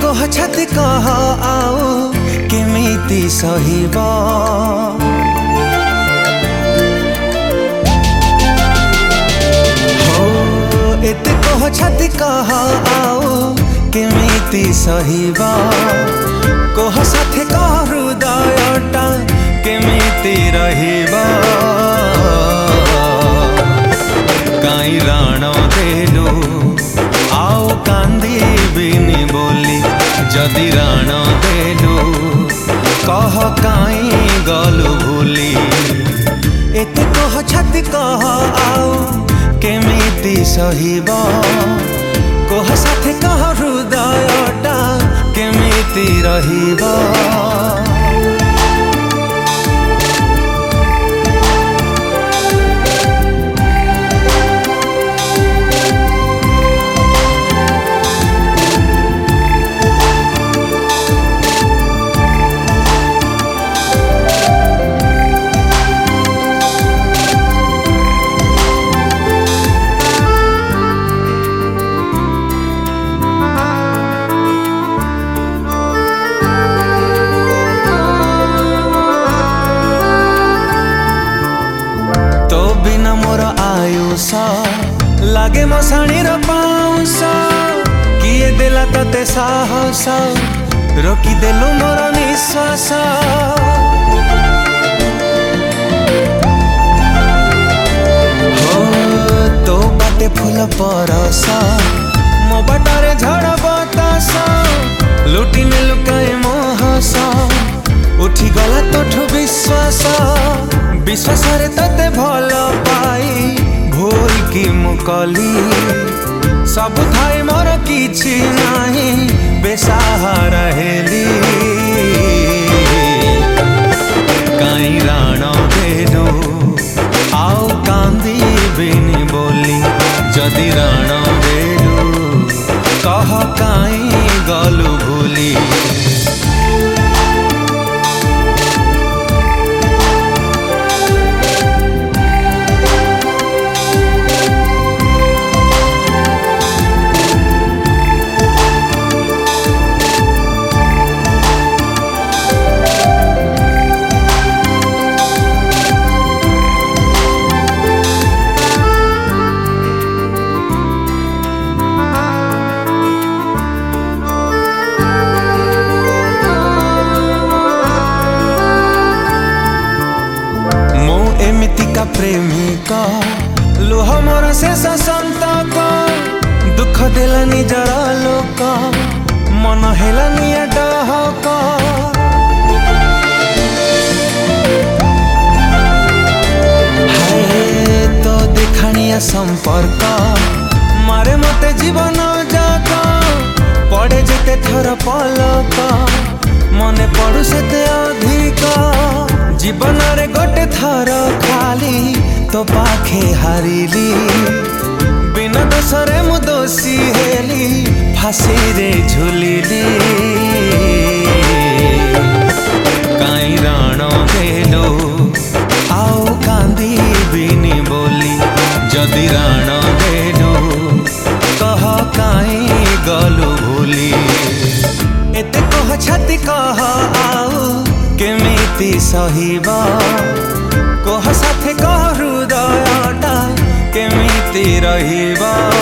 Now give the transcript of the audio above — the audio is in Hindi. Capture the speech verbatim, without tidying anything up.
कह छाती कह आउ केमिति सहिबा हो एते कह छाती कह आउ केमिति सहिबा कह साथे कह हृदयटा केमिति रहिबा काई राण देलु आउ कांदीबिनी बोली जदि राण देलु कह काई गलु भूली एते कह छाती कह आउ केमिति सहिबा कह साथे कह हृदयटा केमिति रहिबा बिना मोर आयुष लागे मशाणी पाउस किए देला तते साहस रोकी देलु मोर निश्वास हो तो बाटे फूल परस मो बाटारे झड़ बतास लुटी ने लुकाए मोहस उठी गला तोठु विश्वास विश्वास रे तते भल पाई भूल की मुकली सब थाई मोर किछि नाही बेसहारा हेली काई राण देलु आउ कांदीबिनी बोली जदि राण देलु कह काई गलु भूली एमितिका प्रेमिका लुह मोर शेष संतक दुख देला निजर लोक मन हेला निया डहक हाय तो देखानिया संपर्क मारे मते जीवन जाक पड़े जेते थर पलक मने पड़ू सेते अधिक जीवन रे गोटे थर खाली तो पाखे हारिली बिना दोषरे मु दोषी हेली फांसी रे झुलिली काई राण देलु आउ कांदीबिनी बोली जदि राण देलु कह काई गलु भूली एते कह छाती कह आउ केमिति सहिबा कह साथे कह हृदयटा केमिति रहिबा।